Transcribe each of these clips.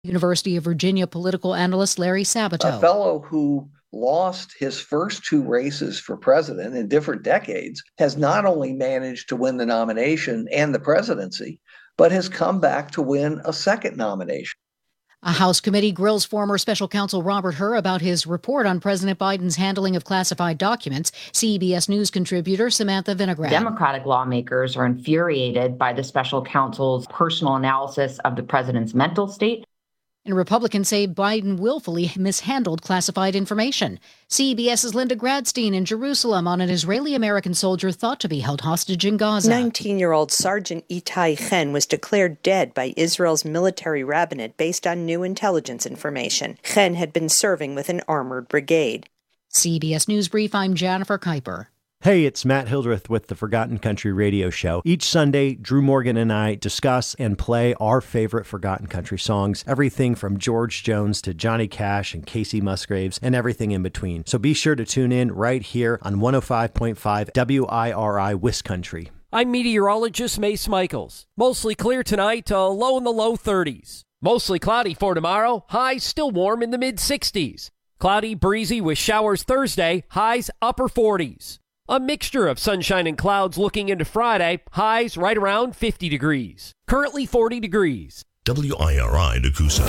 University of Virginia political analyst Larry Sabato. A fellow who lost his first two races for president in different decades has not only managed to win the nomination and the presidency, but has come back to win a second nomination. A House committee grills former special counsel Robert Hur about his report on President Biden's handling of classified documents. CBS News contributor Samantha Vinograd. Democratic lawmakers are infuriated by the special counsel's personal analysis of the president's mental state. And Republicans say Biden willfully mishandled classified information. CBS's Linda Gradstein in Jerusalem on an Israeli-American soldier thought to be held hostage in Gaza. 19-year-old Sergeant Itai Chen was declared dead by Israel's military rabbinate based on new intelligence information. Chen had been serving with an armored brigade. CBS News Brief, I'm Jennifer Kuiper. Hey, it's Matt Hildreth with the Forgotten Country Radio Show. Each Sunday, Drew Morgan and I discuss and play our favorite Forgotten Country songs, everything from George Jones to Johnny Cash and Casey Musgraves and everything in between. So be sure to tune in right here on 105.5 WIRI Wiscountry. I'm meteorologist Mace Michaels. Mostly clear tonight, low in the low 30s. Mostly cloudy for tomorrow, highs still warm in the mid-60s. Cloudy, breezy with showers Thursday, highs upper 40s. A mixture of sunshine and clouds looking into Friday, highs right around 50 degrees. Currently 40 degrees. WIRI Nakusa.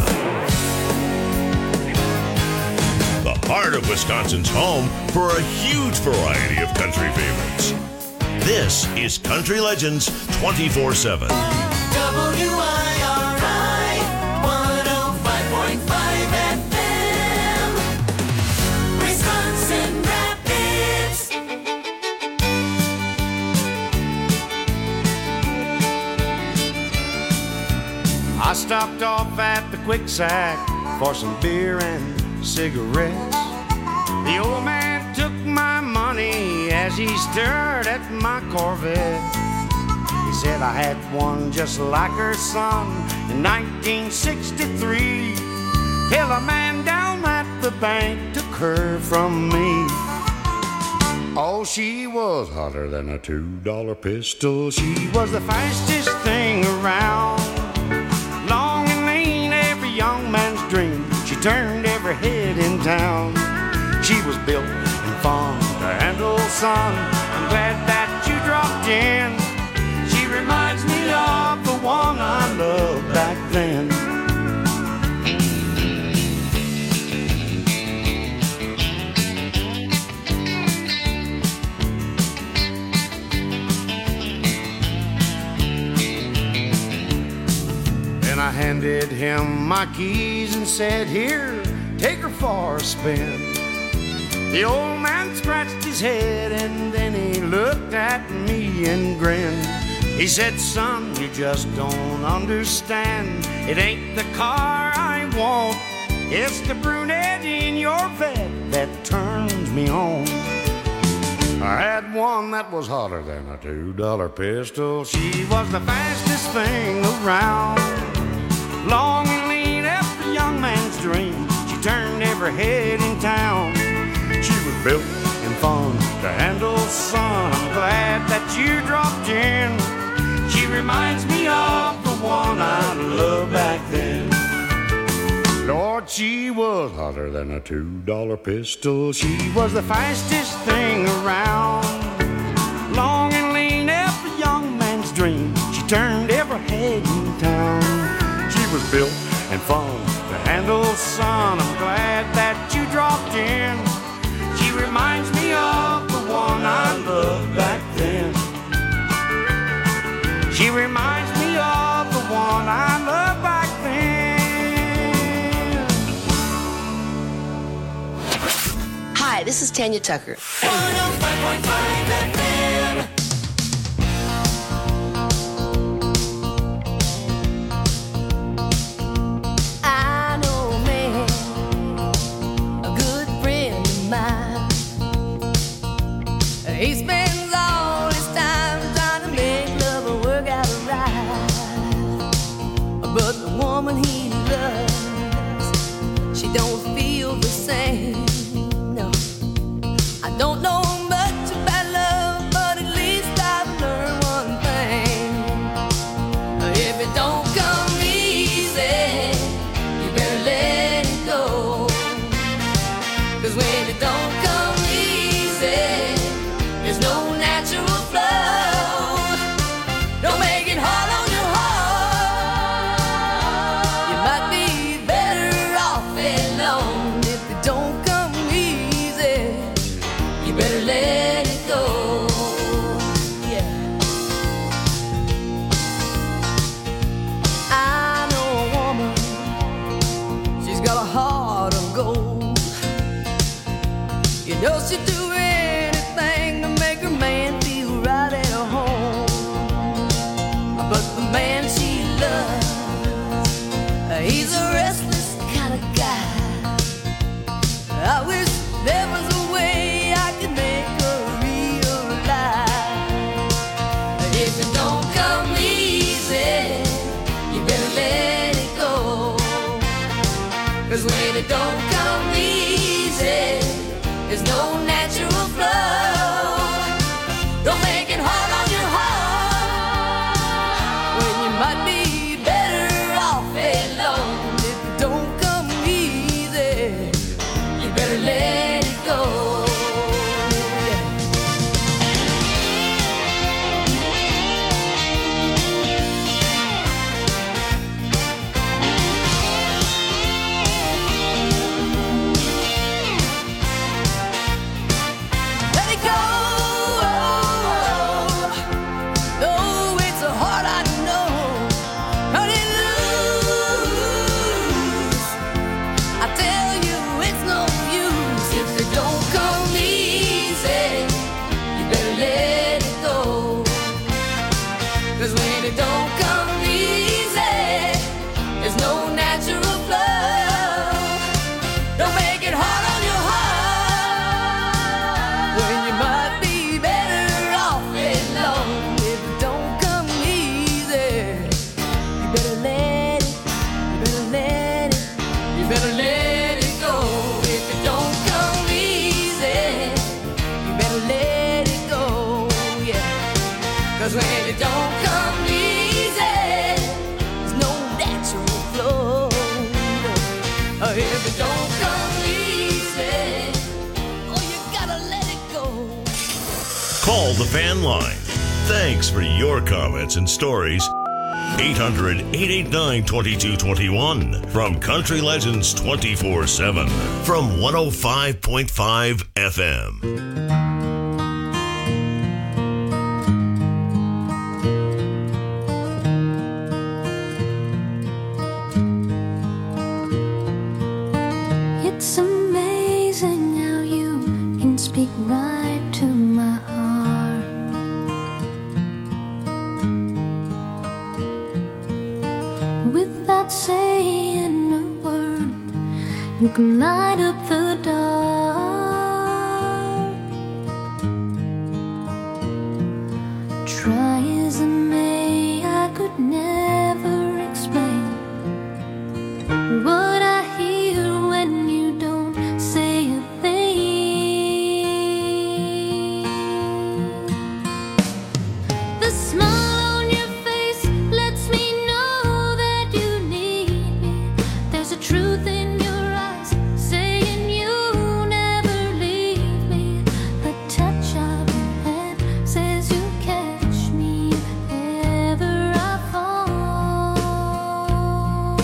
The heart of Wisconsin's home for a huge variety of country favorites. This is Country Legends 24/7. WIRI 105.5 FM. Wisconsin Rapids. I stopped off at the Quick Sack for some beer and cigarettes. The old man took my money as he stared at my Corvette. He said I had one just like her son in 1963, till a man down at the bank took her from me. Oh, she was hotter than a $2 pistol. She was the fastest thing around. Long and lean, every young man's dream. She turned every head in town. She was built and fun to handle, son. I'm glad that you dropped in. She reminds me of the one I loved back then. I handed him my keys and said, here, take her for a spin. The old man scratched his head and then he looked at me and grinned. He said, son, you just don't understand. It ain't the car I want, it's the brunette in your bed that turns me on. I had one that was hotter than a $2 pistol. She was the fastest thing around. Long and lean, every young man's dream. She turned every head in town. She was built and fun to handle, son. I'm glad that you dropped in. She reminds me of the one I loved back then. Lord, she was hotter than a $2 pistol. She was the fastest thing around. Long and lean, every young man's dream. She turned every head in town. Was built and fun to handle, son. I'm glad that you dropped in. She reminds me of the one I loved back then. She reminds me of the one I loved back then. Hi, this is Tanya Tucker. 105.5 FM. He spends all his time trying to make love work out right. But the woman he loves, she don't feel the same. No, I don't know much about love, know she'd do anything to make her man feel right at home. But the man she loves, he's a restless kind of guy. I wish there was a way I could make her realize. If it don't come easy, you better let it go. 'Cause when it don't come easy, there's no natural flow. Don't make it hard on your heart when you might be better off alone. If it don't come easy, you better let it go. Call the fan line. Thanks for your comments and stories. 800-889-2221 from Country Legends 24/7 from 105.5 FM. It's amazing how you can speak right to my heart. Without saying a word, you can light up the dark. Try as I may, I could never explain what I hear when you don't say a thing. The smile on your face lets me know that you need me. There's a truth in your eyes saying you'll never leave me. The touch of your hand says you catch me if ever I fall.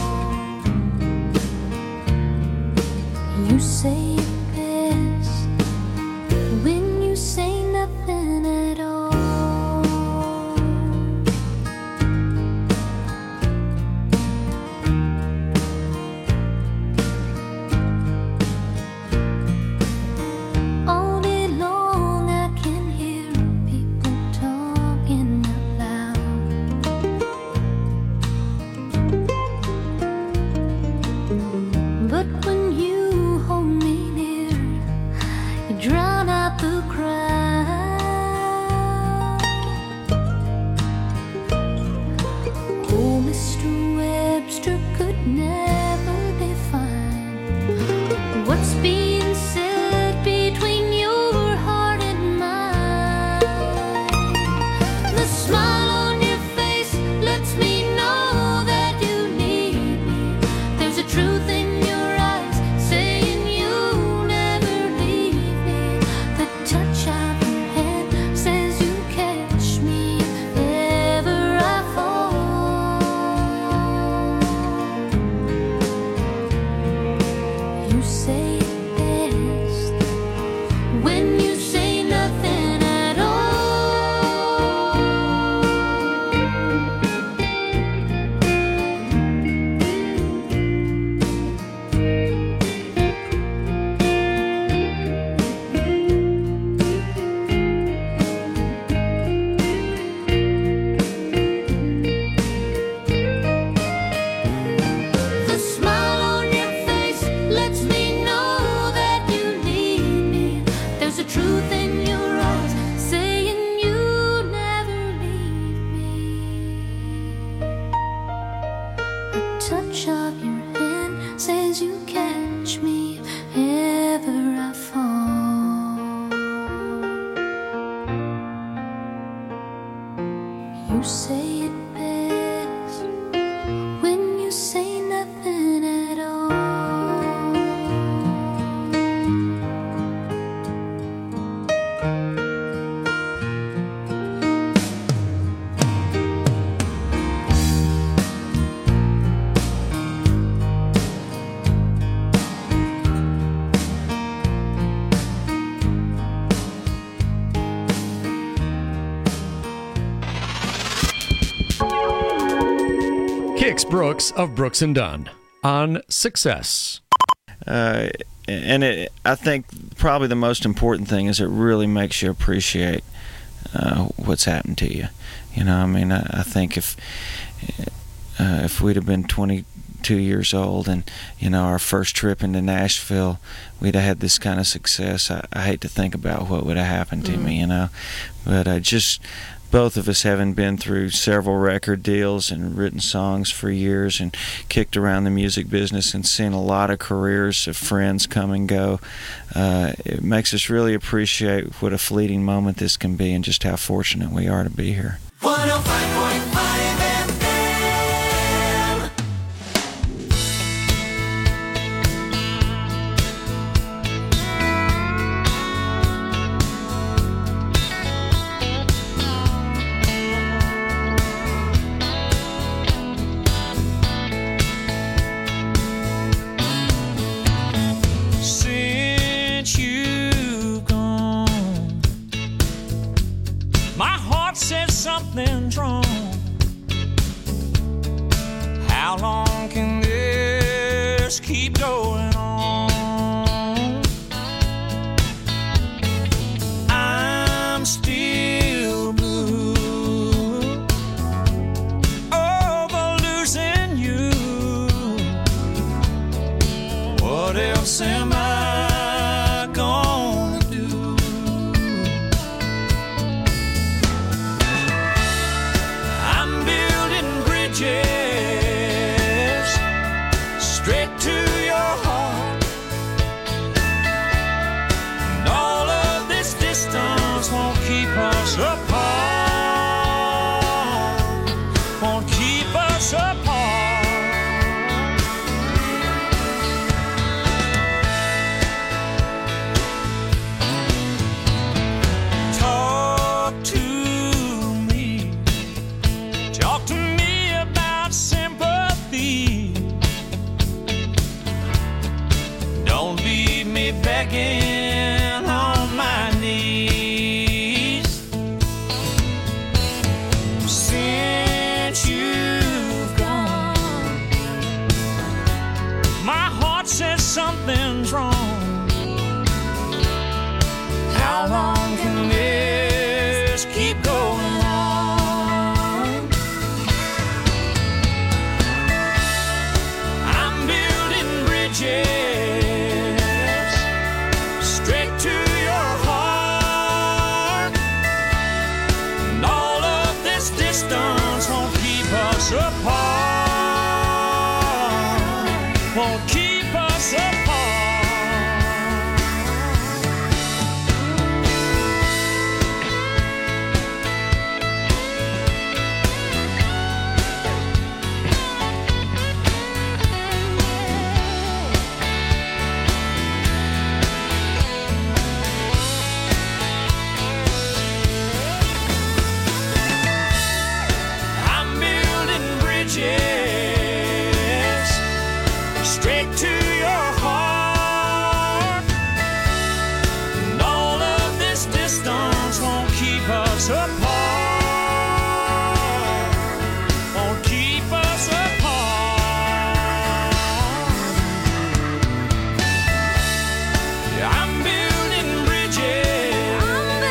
You say it best when you say nothing at all. All day long I can hear people talking out loud. But when you hold me Brooks of Brooks and Dunn on Success. I think probably the most important thing is it really makes you appreciate what's happened to you. You know, I mean, I think if we'd have been 22 years old and, you know, our first trip into Nashville, we'd have had this kind of success, I hate to think about what would have happened to me, you know. But both of us having been through several record deals and written songs for years and kicked around the music business and seen a lot of careers of friends come and go, it makes us really appreciate what a fleeting moment this can be and just how fortunate we are to be here. 105.5 something's wrong. How long can this keep going on? I'm still blue over losing you. What else am I gonna do? I'm building bridges straight to your heart, and all of this distance won't keep us apart, won't keep us apart. Talk to me, talk to me about sympathy. Don't leave me begging on my knees. Since you've gone, my heart says something's wrong. How long can this keep going on? I'm building bridges straight to your heart, and all of this distance won't keep us apart, won't keep us apart. I'm building bridges straight to your heart, and all of this distance won't keep us apart, won't keep us apart. Yeah, I'm building bridges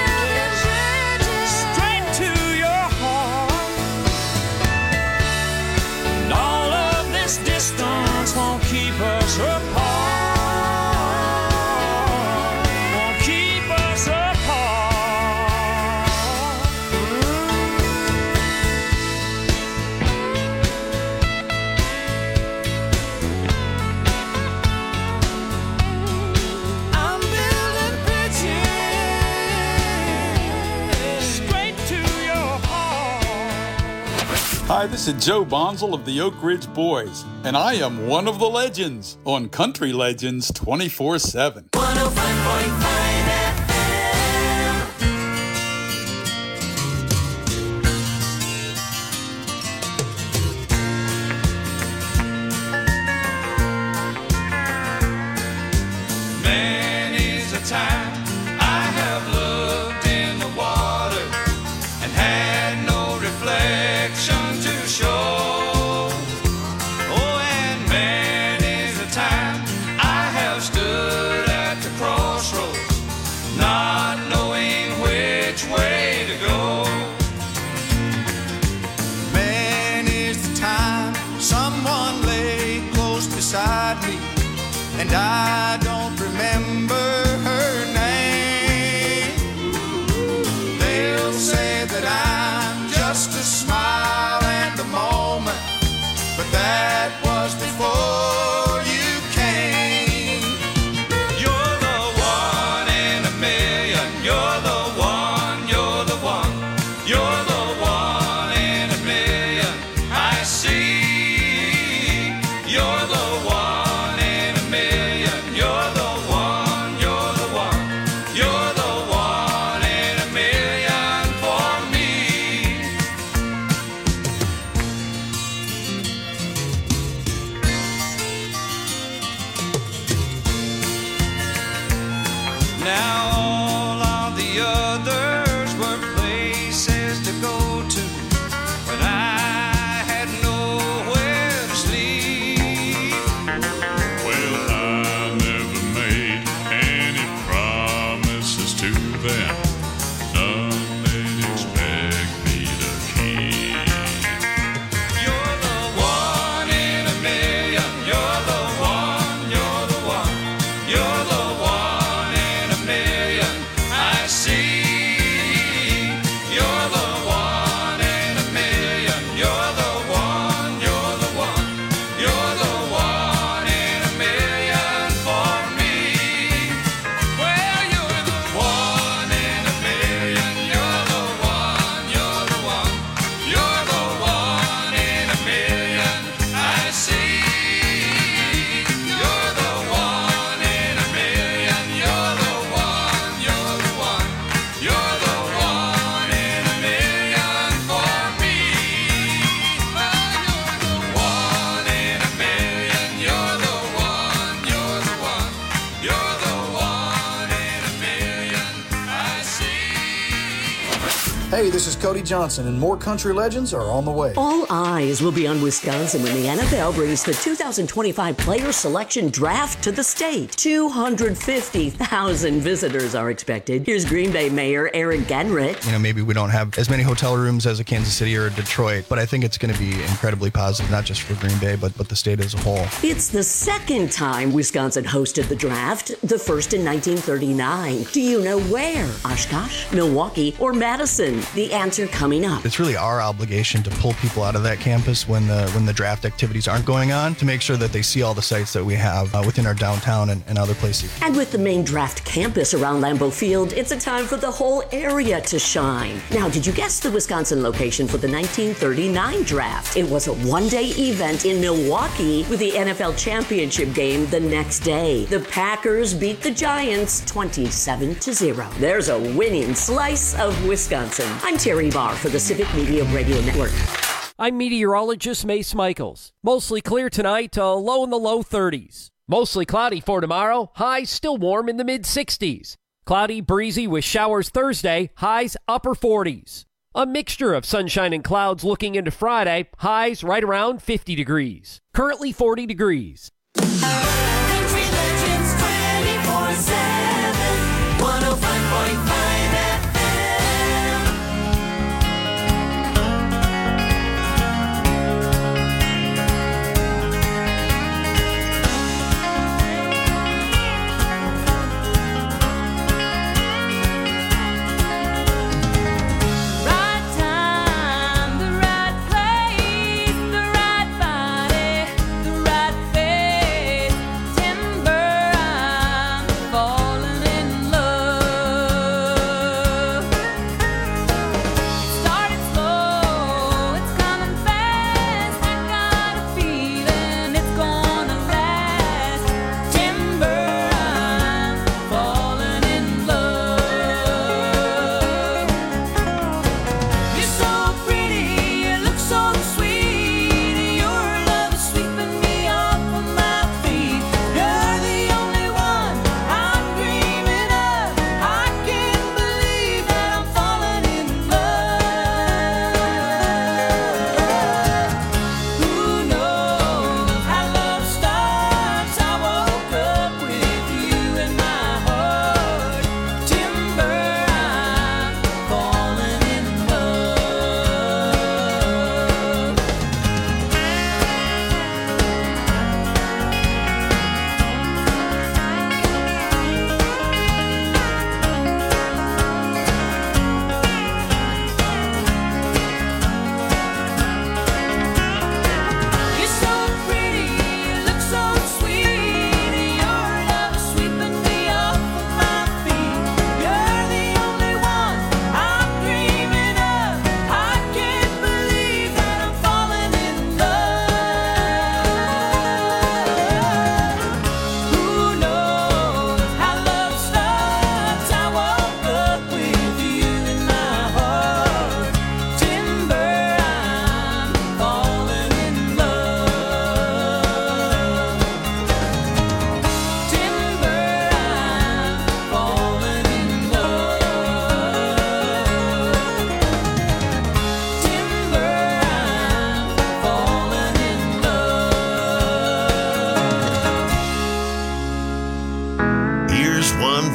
straight to your heart, and all of this distance won't keep us apart, won't keep us apart. I'm building bridges straight to your heart. Hi, this is Joe Bonzel of the Oak Ridge Boys, and I am one of the legends on Country Legends 24/7. 105.5 Many's a time I have looked in the water and had no reflection to show. and I don't remember her name. They'll say that I'm just a smile and a moment, but that was before you came. You're the one in a million. You're the one, you're the one. You're the one in a million I see. You're the one in a million. You're the one, you're the one. You're the one in a million for me. Now all of the others were places to go to, but I had nowhere to sleep. Well, I never made any promises to them. None they'd expect me to keep. You're the one in a million. You're the one, you're the one. You're the one in a million I see. You're the one in a million. You're the one, you're the one. You're the one in a million for me. Well, you're the one in a million. You're the one, you're the one. You're the one in a million I see. You're the one in a million. You're the one, you're the one. You're the one in a million for me. Well, you're the one in a million. You're the one, you're the one. You're the one in a million I see. Hey, this is Cody Johnson, and more country legends are on the way. All eyes will be on Wisconsin when the NFL brings the 2025 player selection draft to the state. 250,000 visitors are expected. Here's Green Bay Mayor Eric Genrich. You know, maybe we don't have as many hotel rooms as a Kansas City or a Detroit, but I think it's going to be incredibly positive, not just for Green Bay, but the state as a whole. It's the second time Wisconsin hosted the draft, the first in 1939. Do you know where? Oshkosh, Milwaukee, or Madison? The answer coming up. It's really our obligation to pull people out of that campus when the draft activities aren't going on, to make sure that they see all the sites that we have within our downtown and other places. And with the main draft campus around Lambeau Field, it's a time for the whole area to shine. Now, did you guess the Wisconsin location for the 1939 draft? It was a one-day event in Milwaukee with the NFL championship game the next day. The Packers beat the Giants 27-0. There's a winning slice of Wisconsin. I'm Terry Barr for the Civic Media Radio Network. I'm meteorologist Mace Michaels. Mostly clear tonight, low in the low 30s. Mostly cloudy for tomorrow, highs still warm in the mid-60s. Cloudy, breezy with showers Thursday, highs upper 40s. A mixture of sunshine and clouds looking into Friday, highs right around 50 degrees. Currently 40 degrees. Country Legends 24/7, 105.5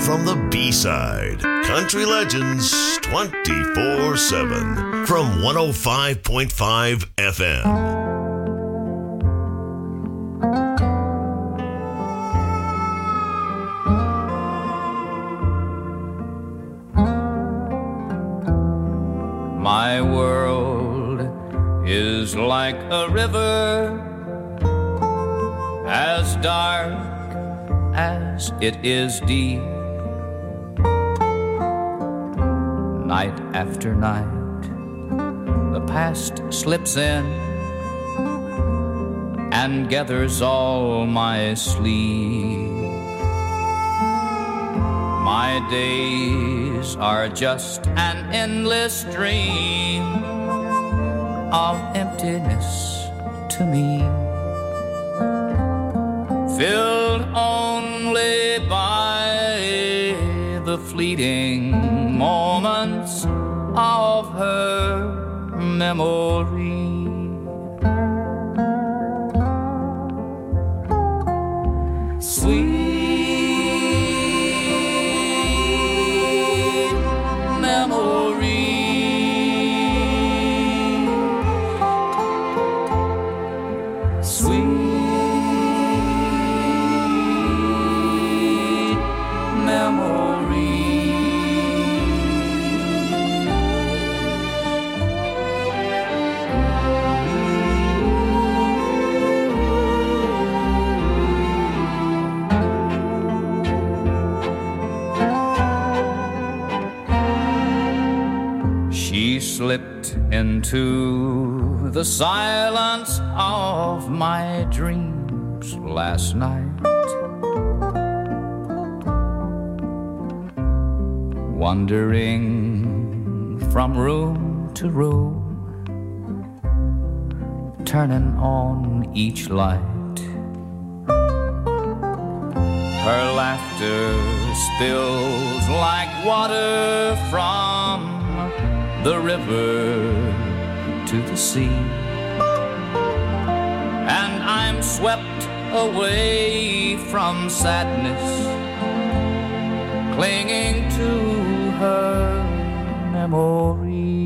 from the B-side. Country Legends 24/7 from 105.5 FM. My world is like a river, as dark as it is deep. Night after night, the past slips in and gathers all my sleep. My days are just an endless dream of emptiness to me, filled only by the fleeting moments of her memory. Sweet slipped into the silence of my dreams last night, wandering from room to room, turning on each light. Her laughter spills like water from the river to the sea, and I'm swept away from sadness, clinging to her memory.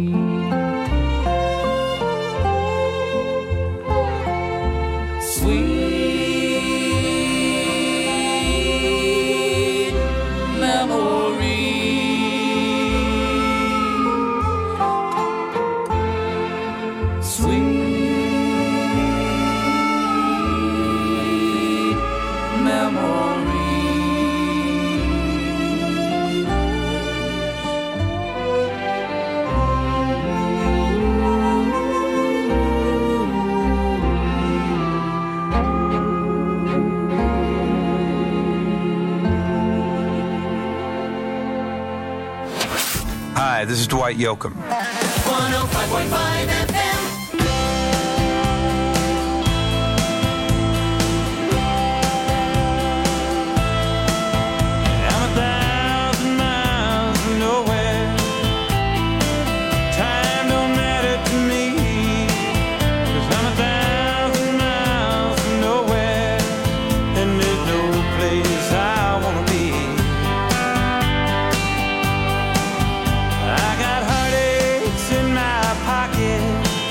Sweet memory. Hi, this is Dwight Yoakam. 105.5 FM. I'm 1,000 miles from nowhere. Time don't matter to me, 'cause I'm 1,000 miles from nowhere, and there's no place I wanna be. I got heartaches in my pocket,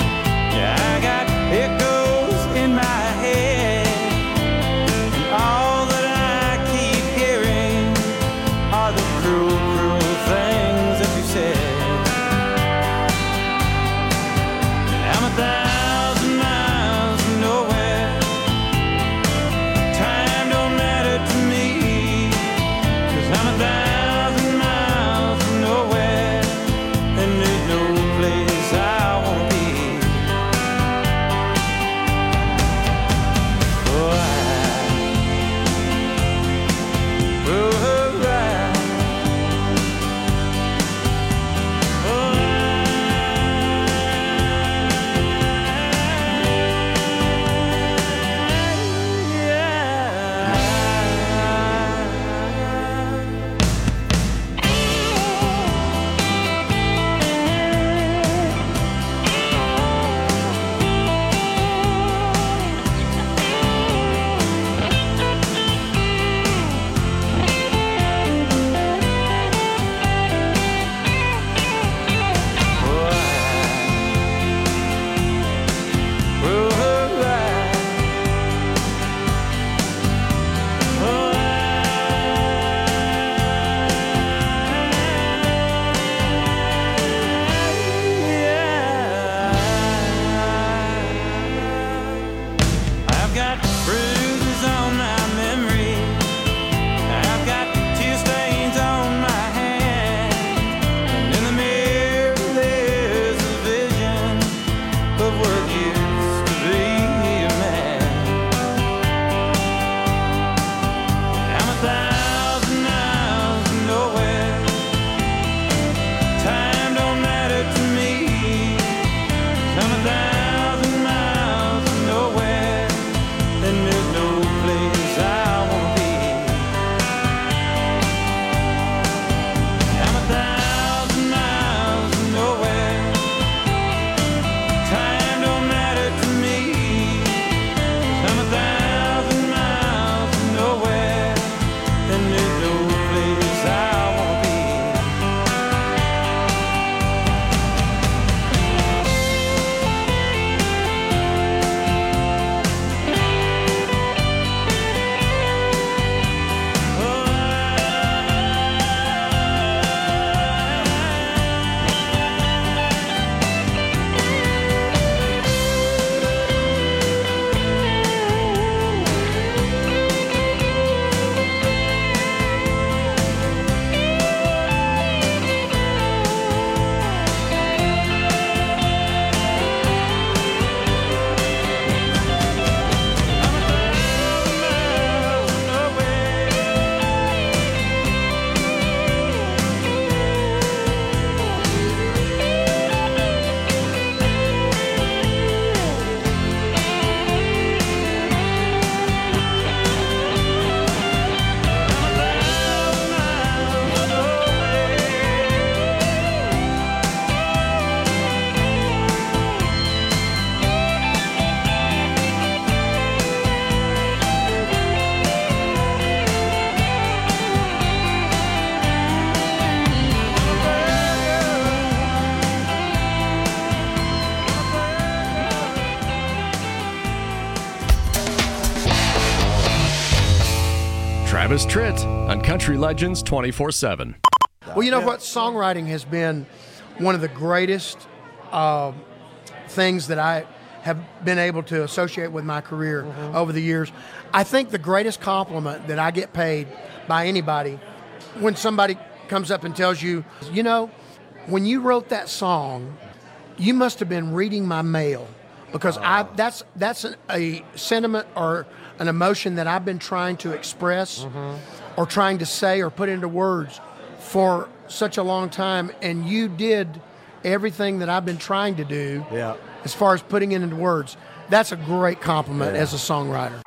Travis Tritt on Country Legends 24/7. Well, you know what? Songwriting has been one of the greatest things that I have been able to associate with my career over the years. I think the greatest compliment that I get paid by anybody when somebody comes up and tells you, you know, when you wrote that song, you must have been reading my mail, because that's a sentiment or an emotion that I've been trying to express or trying to say or put into words for such a long time, and you did everything that I've been trying to do as far as putting it into words. That's a great compliment as a songwriter.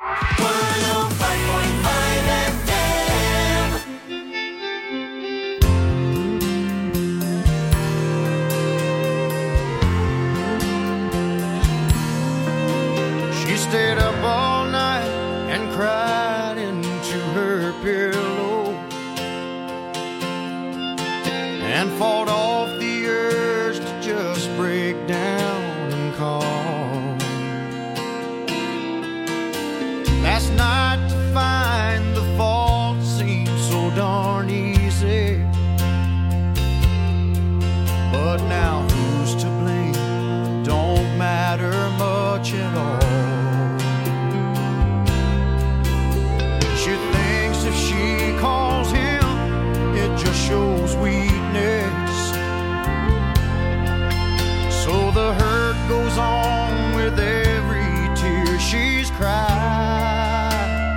105.5 FM. She stayed up all night and cried into her pillow and fought off the urge to just break down and call. Last night to find the fault seemed so darn easy, but now who's to blame don't matter much at all. She thinks if she calls him, it just shows weakness, so the hurt goes on with every tear she's cried.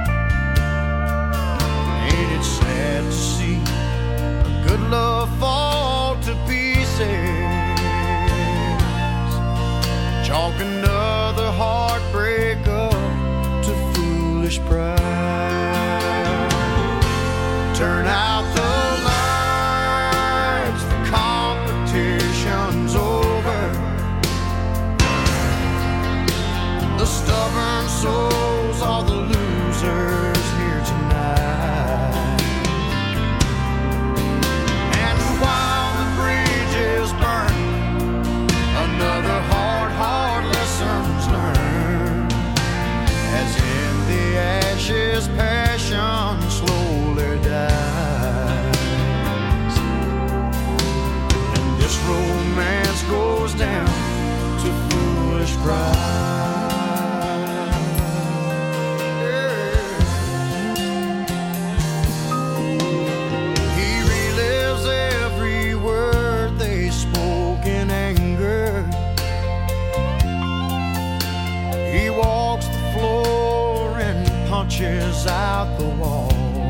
Ain't it sad to see a good love fall to pieces? Chalk another heartbreak up to foolish pride. Turn out the lights, the competition's over. The stubborn souls are the losers here tonight. And while the bridge is burning, another hard lessons learned. As in the ashes, passion slowly dies, and this romance goes down to foolish pride. He relives every word they spoke in anger. He walks the floor and punches out the wall.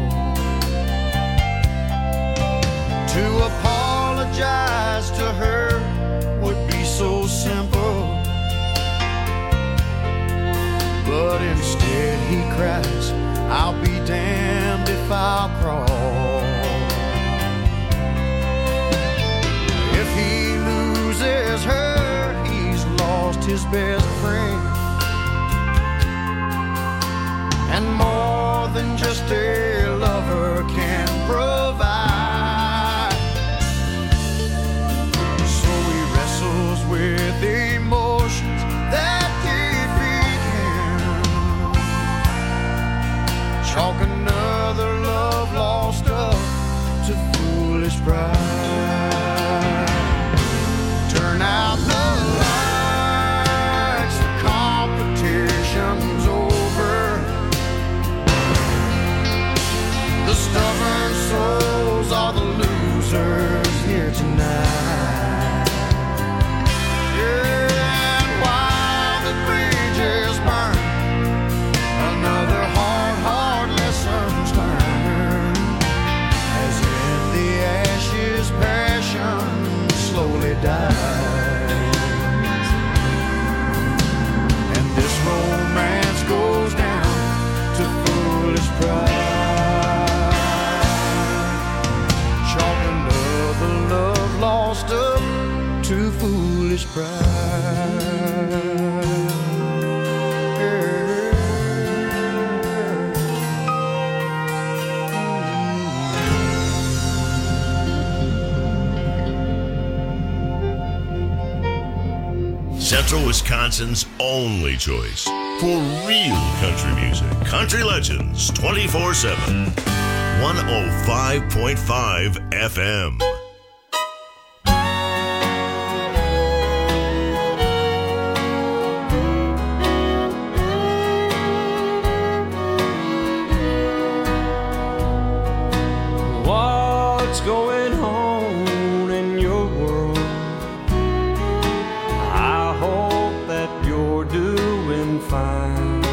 To apologize to her would be so simple, but instead he cries, I'll be damned if I'll crawl. If he loses her, he's lost his best friend, and more than just a lover can provide. So he wrestles with emotions that defeat him. Chalk another love lost up to foolish pride. Turn out the lights, the competition's over. The stubborn souls are the losers here tonight. Yeah, and while the bridge is burning, another hard lessons learned. As in the ashes, passion slowly dies, and this romance goes down to foolish pride. Lost up to foolish pride. Central Wisconsin's only choice for real country music. Country Legends 24/7. 105.5 FM. What's going on in your world? I hope that you're doing fine.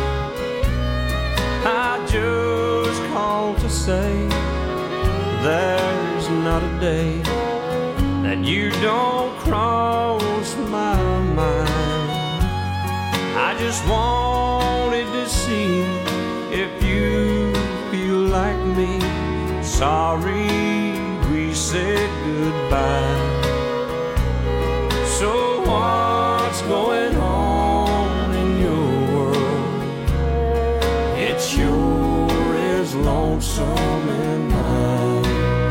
I just called to say there's not a day that you don't cross my mind. I just wanted to see if you feel like me. Sorry we said goodbye. So what's going on in your world? It sure is lonesome in mine.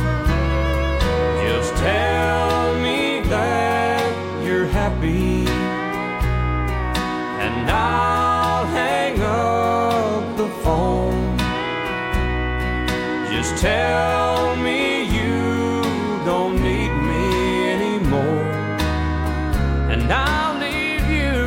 Just tell me that you're happy, and I'll hang up the phone. Just tell me you don't need me anymore, and I'll leave you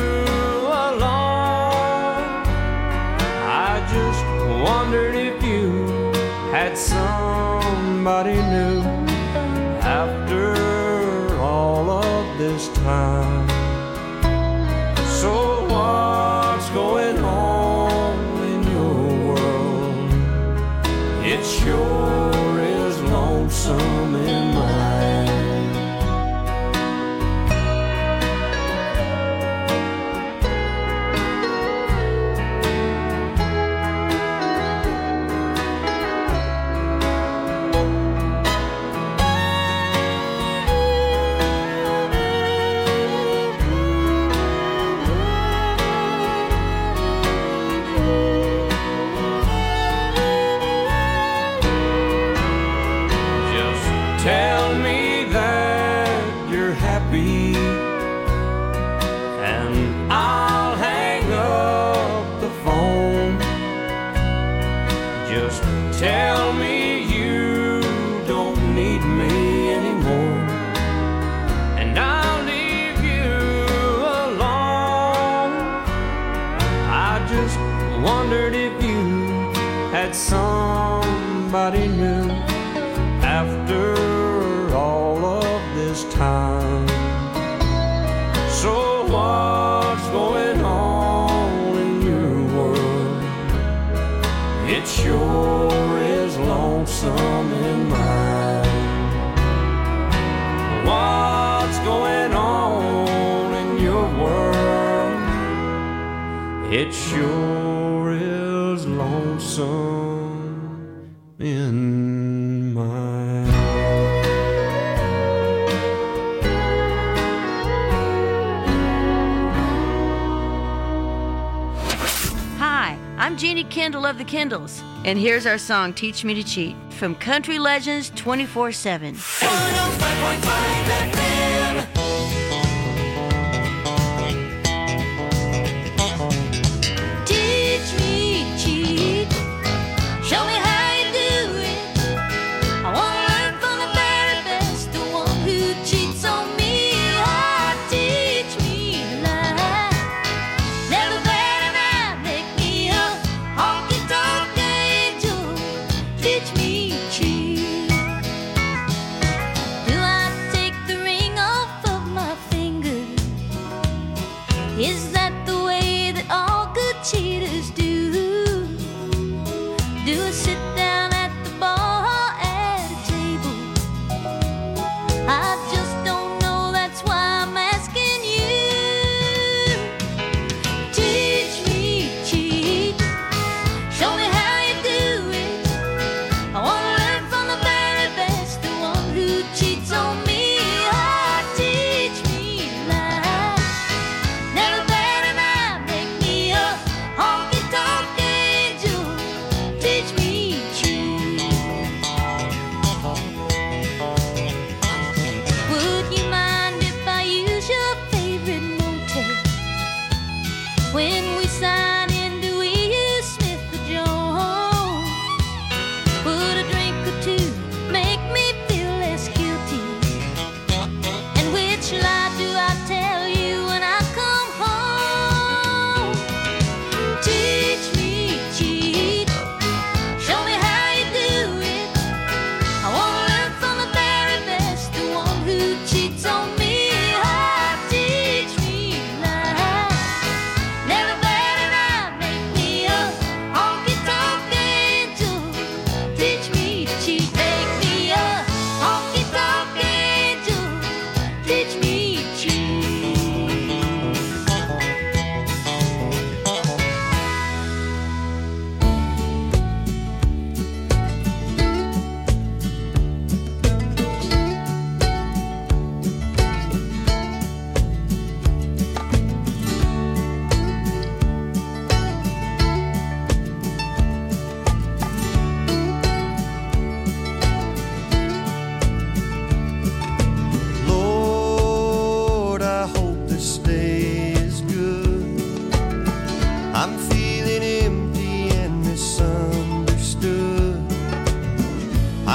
alone. I just wondered if you had somebody new after all of this time. So what's going on in your world? It sure is lonesome in mine. Tell me that you're happy, and I'll hang up the phone. Just tell me you don't need me anymore, and I'll leave you alone. I just wondered if you had somebody new after all of this time. So what's going on in your world? It sure is lonesome in mine. What's going on in your world? It sure is lonesome in mine. Hi, I'm Jeannie Kendall of the Kendalls, and here's our song, Teach Me to Cheat, from Country Legends 24/7. 105.5 FM. Teach me, cheat. Show me how you do it. I want to learn from the very best, the one who cheats on me. Oh, teach me to lie. Never better not make me a honky-tonk angel. Teach me, cheat. Do I take the ring off of my finger? Is that the way that all good cheaters do? Do I sit down at the bar at a table? I just don't know, that's why I'm asking you. Teach me, cheat. Show me how you do it. I want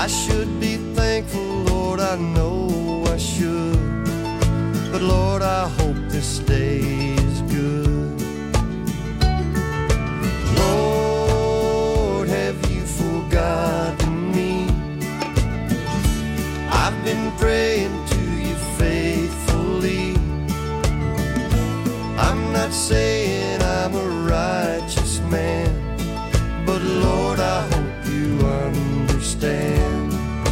I should be thankful, Lord, I know I should. But Lord, I hope this day is good. Lord, have you forgotten me? I've been praying to you faithfully. I'm not saying I'm a righteous man, but Lord, I hope you understand.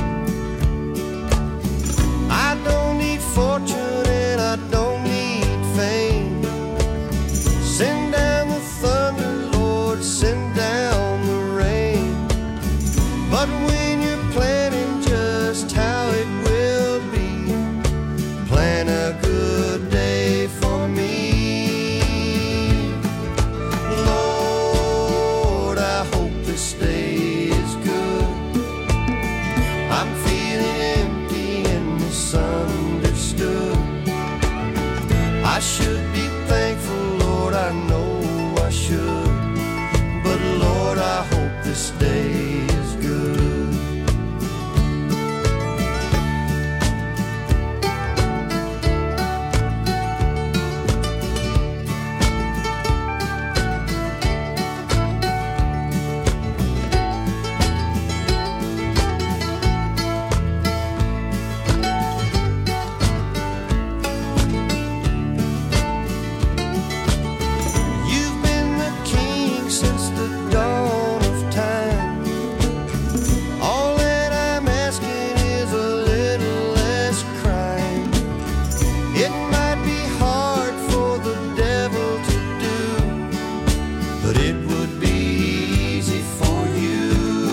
I don't need fortune and I don't need fame. Send down the thunder, Lord, send down the rain. But when you're planning just how it will be, plan a good day for me. Lord, I hope this day is good. I'm feeling empty and misunderstood. I should be thankful, Lord, I know I should. But Lord, I hope this day is good. You've been the king since the dawn of time. All that I'm asking is a little less crime. It might be hard for the devil to do, but it would be easy for you.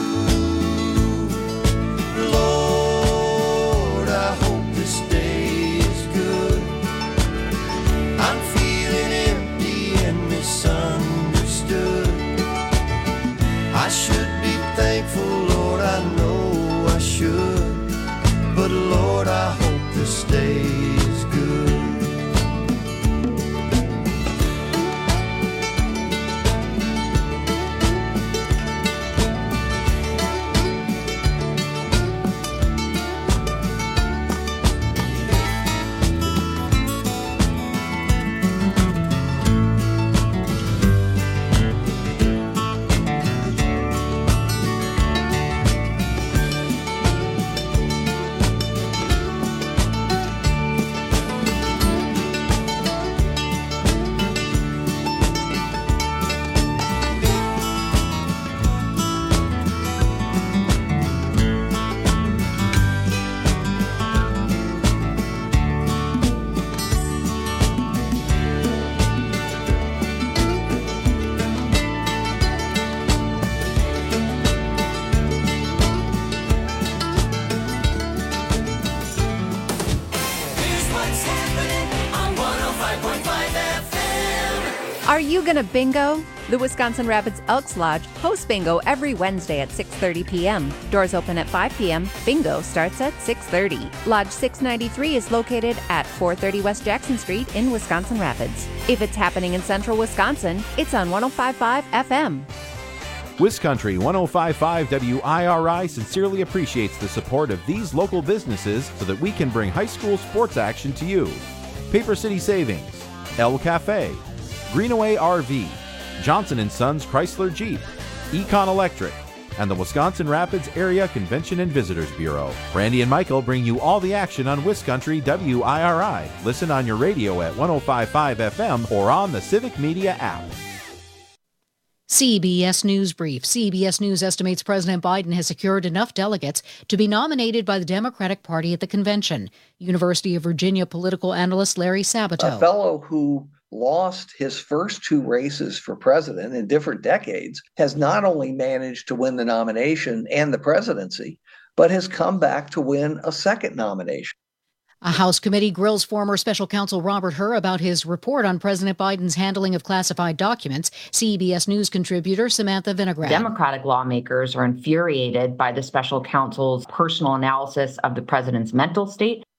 Lord, I hope this day is good. I'm feeling empty and misunderstood. I should be thankful, Lord, I know I should. But Lord, I hope this day is good. Here's what's happening on 105.5 FM. Are you gonna bingo? The Wisconsin Rapids Elks Lodge hosts bingo every Wednesday at 6:30 p.m. Doors open at 5 p.m. Bingo starts at 6:30. Lodge 693 is located at 430 West Jackson Street in Wisconsin Rapids. If it's happening in central Wisconsin, it's on 105.5 FM. Wiscountry 105.5 WIRI sincerely appreciates the support of these local businesses so that we can bring high school sports action to you. Paper City Savings, El Cafe, Greenaway RV, Johnson & Sons Chrysler Jeep, Econ Electric, and the Wisconsin Rapids Area Convention and Visitors Bureau. Brandy and Michael bring you all the action on Wiscountry WIRI. Listen on your radio at 105.5 FM or on the Civic Media app. CBS News Brief. CBS News estimates President Biden has secured enough delegates to be nominated by the Democratic Party at the convention. University of Virginia political analyst Larry Sabato. A fellow who lost his first two races for president in different decades has not only managed to win the nomination and the presidency, but has come back to win a second nomination. A House committee grills former special counsel Robert Hur about his report on President Biden's handling of classified documents. CBS News contributor Samantha Vinograd. Democratic lawmakers are infuriated by the special counsel's personal analysis of the president's mental state.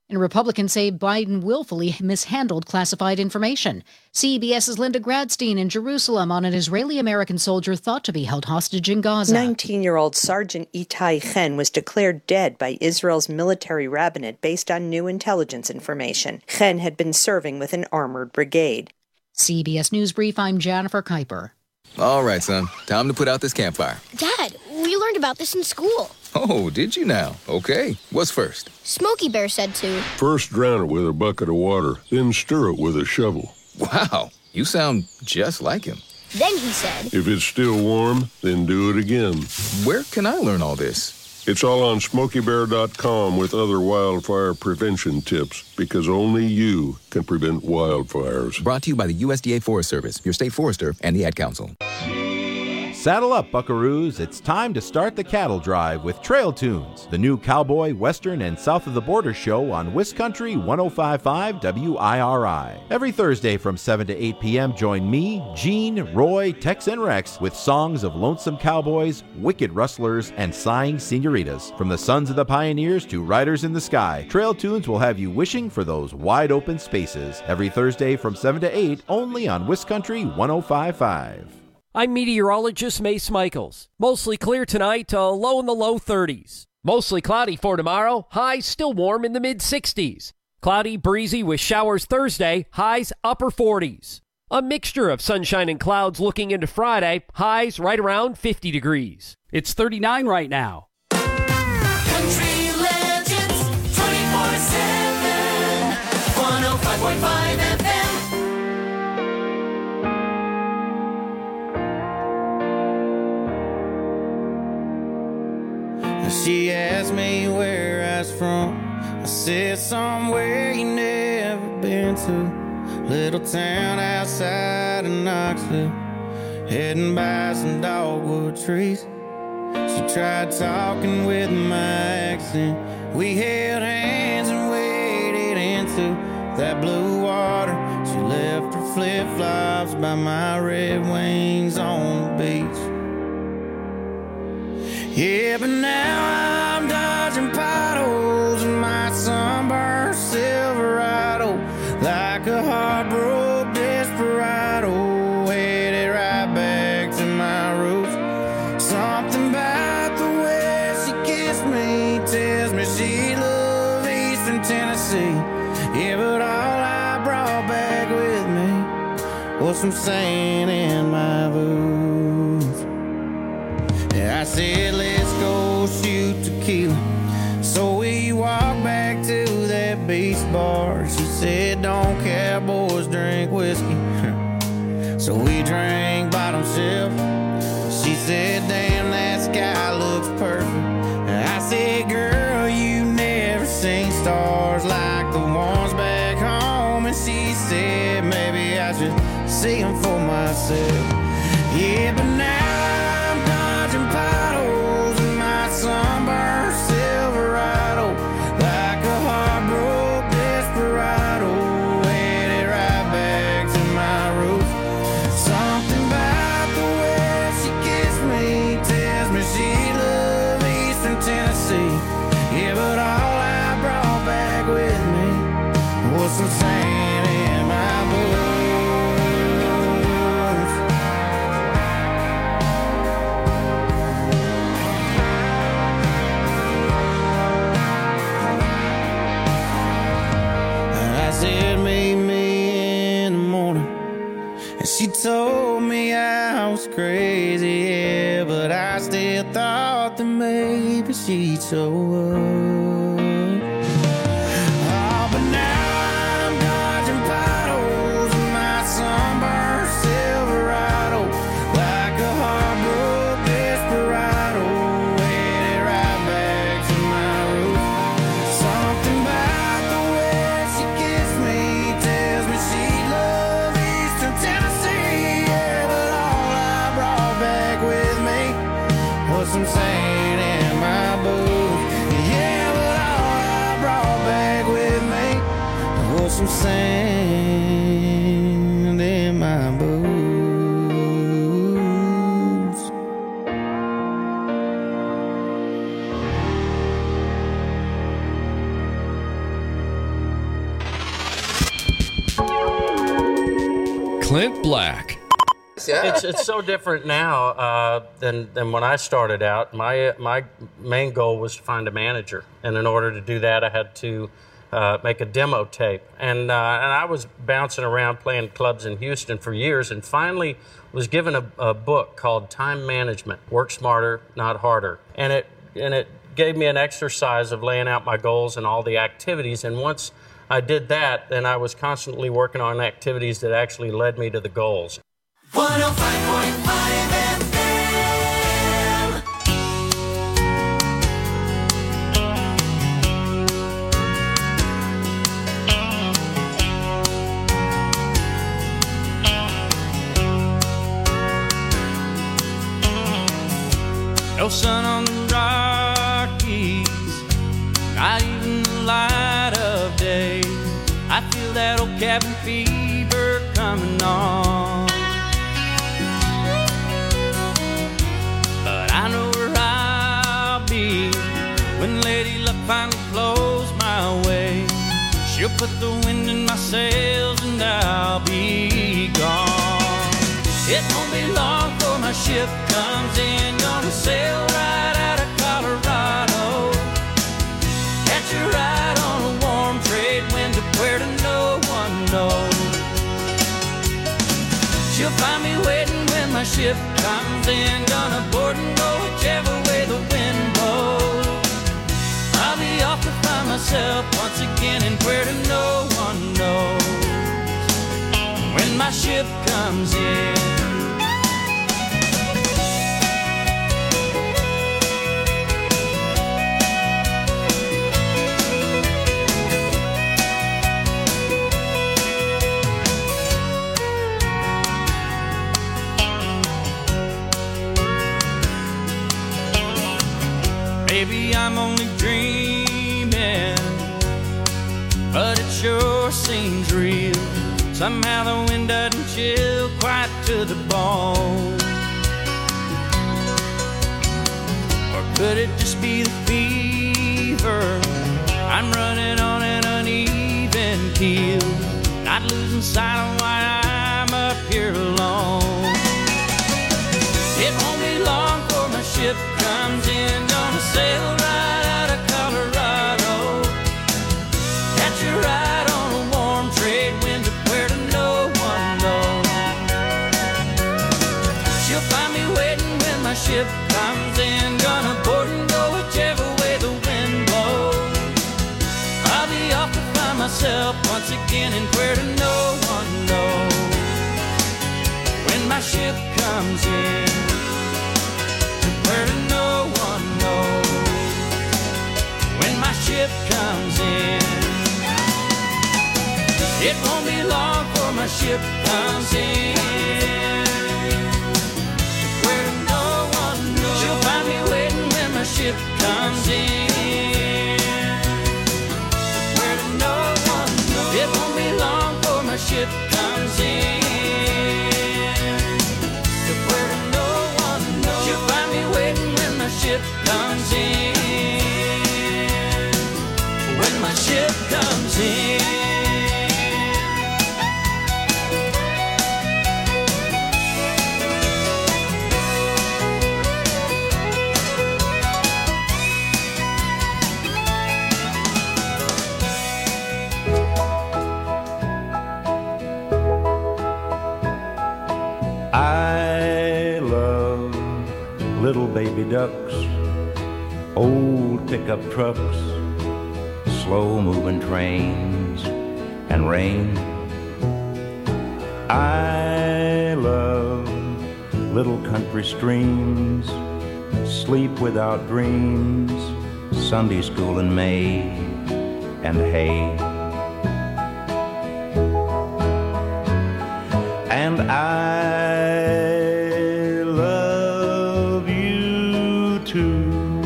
And Republicans say Biden willfully mishandled classified information. CBS's Linda Gradstein in Jerusalem on an Israeli-American soldier thought to be held hostage in Gaza. 19-year-old Sergeant Itai Chen was declared dead by Israel's military rabbinate based on new intelligence information. Chen had been serving with an armored brigade. CBS News Brief, I'm Jennifer Kuiper. All right, son. Time to put out this campfire. Dad, we learned about this in school. Oh, did you now? Okay. What's first? Smokey Bear said to. First drown it with a bucket of water, then stir it with a shovel. Wow, you sound just like him. Then he said. If it's still warm, then do it again. Where can I learn all this? It's all on SmokeyBear.com with other wildfire prevention tips, because only you can prevent wildfires. Brought to you by the USDA Forest Service, your state forester, and the Ad Council. Saddle up, buckaroos. It's time to start the cattle drive with Trail Tunes, the new cowboy, western, and south of the border show on WisCountry 105.5 WIRI. Every Thursday from 7 to 8 p.m., join me, Gene, Roy, Tex, and Rex with songs of lonesome cowboys, wicked rustlers, and sighing senoritas. From the sons of the pioneers to riders in the sky, Trail Tunes will have you wishing for those wide open spaces. Every Thursday from 7 to 8, only on WisCountry 105.5. I'm meteorologist Mace Michaels. Mostly clear tonight, low in the low 30s. Mostly cloudy for tomorrow, highs still warm in the mid-60s. Cloudy, breezy with showers Thursday, highs upper 40s. A mixture of sunshine and clouds looking into Friday, highs right around 50 degrees. It's 39 right now. Country Legends 24/7 105.5 FM. She asked me where I was from. I said somewhere you never been to. Little town outside of Knoxville, heading by some dogwood trees. She tried talking with my accent. We held hands and waded into that blue water. She left her flip-flops by my Red Wings on the beach. Yeah, but now I'm dodging potholes in my sunburned Silverado, like a heartbroken desperado, headed right back to my roots. Something about the way she kissed me tells me she loved Eastern Tennessee. Yeah, but all I brought back with me was some sand in my boots. I said, let's go shoot tequila. So we walked back to that beach bar. She said, don't cowboys drink whiskey. So we drank bottom shelf. She said, damn, that sky looks perfect. I said, girl, you never seen stars like the ones back home. And she said, maybe I should see them for myself. Yeah, but now potholes in my sunburned Silverado, like a heartbroken desperado, headed right back to my roots. Something about the way she kissed me tells me she loved Eastern Tennessee. Yeah, but all I brought back with me was some sand in my boots. Said meet me in the morning, and she told me I was crazy, yeah, but I still thought that maybe she'd show up. Oh, but now I'm dodging potholes in my sunburned Silverado, like a heartbroken desperado, headed right back to my roots. Something about the way she kissed me tells me she loved Eastern Tennessee. Yeah, but all I brought back with me was some sand in my boots. Yeah, but all I brought back with me was some sand in my boots. Clint Black. It's so different now than when I started out. My main goal was to find a manager, and in order to do that, I had to make a demo tape. And I was bouncing around playing clubs in Houston for years, and finally was given a book called Time Management: Work Smarter, Not Harder. And it gave me an exercise of laying out my goals and all the activities. And once I did that, then I was constantly working on activities that actually led me to the goals. 105.5 FM. No sun on the Rockies, not even the light of day. I feel that old cabin fever coming on. But I know where I'll be when Lady Luck finally blows my way. She'll put the wind in my sails and I'll be gone. It won't be long before my ship comes in, gonna sail right out of Colorado. Catch a ride on a warm trade wind to where to no one knows. She'll find me waiting when my ship comes in, gonna board and go whichever way the wind blows. I'll be off to find myself once again and where to no one knows when my ship comes in. Maybe I'm only dreaming, but it sure seems real. Somehow the wind doesn't chill quite to the bone. Or could it just be the fever? I'm running on an uneven keel, not losing sight of why I'm up here alone. It won't be long before my ship comes in, gonna sail right out of Colorado. Catch a ride on a warm trade wind to where to no one knows. She'll find me waiting when my ship comes in, gonna board and go whichever way the wind blows. I'll be off to find myself once again and where to no one knows when my ship comes in. Where no one knows when my ship comes in. It won't be long before my ship comes in. Where no one knows. She'll find me waiting when my ship comes in. Where no one knows. It won't be long before my ship comes in. Ship comes in. When my ship comes in. I love little baby ducks, old pickup trucks, slow-moving trains, and rain. I love little country streams, sleep without dreams, Sunday school in May, and hay. And I love you too.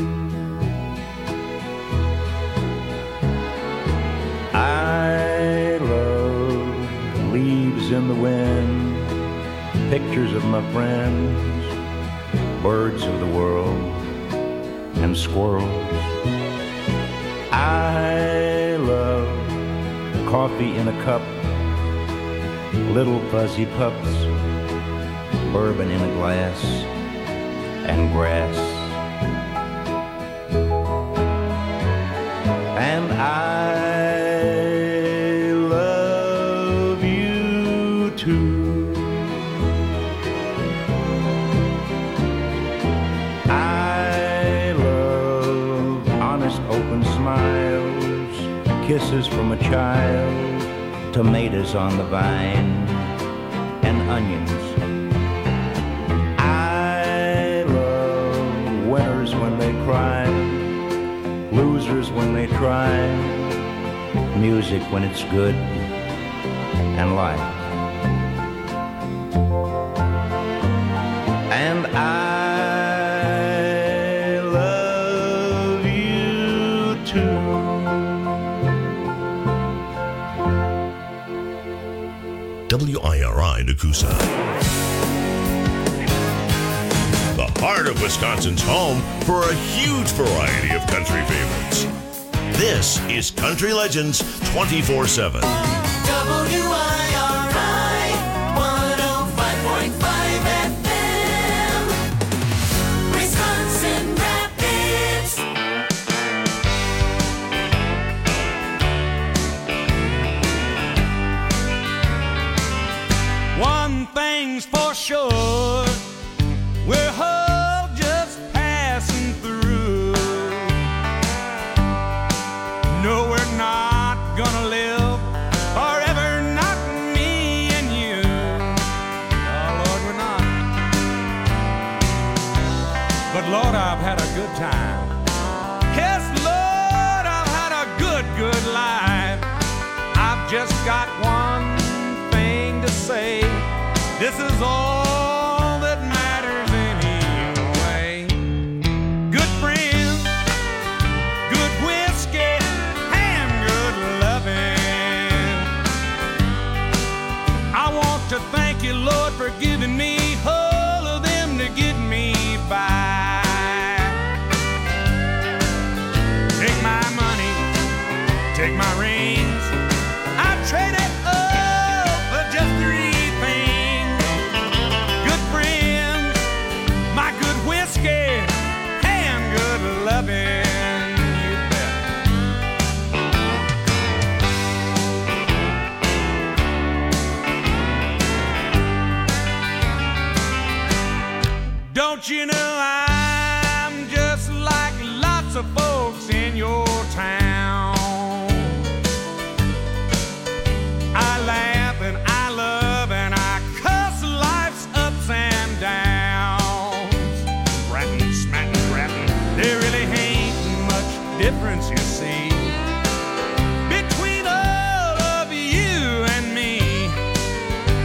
I love leaves in the wind, pictures of my friends, birds of the world, and squirrels. I love coffee in a cup, little fuzzy pups, bourbon in a glass, and grass. And I love you too. I love honest open smiles, kisses from a child, tomatoes on the vine, and onions. I love winners when they cry, losers when they try, music when it's good, and life. And I love you too. WIRI Nakusa. The heart of Wisconsin's home for a huge variety of country favorites. This is Country Legends 24/7. WIRI 105.5 FM, Wisconsin Rapids. One thing's for sure, we're all just passing through. No, we're not gonna live forever, not me and you. Oh, Lord, we're not. But Lord, I've had a good time. Yes, Lord, I've had a good life. I've just got one thing to say. This is all that matters anyway. Good friends, good whiskey, and good loving. I want to thank you, Lord, for giving me all of them to get me by. Take my money, take my rings, I trade it all for just three things. Good friends, my good whiskey, and good loving. You bet. Don't you know I'm just like lots of folks in your town? I laugh and I love and I cuss life's ups and downs. Ratting, smatting, ratting, there really ain't much difference, you see.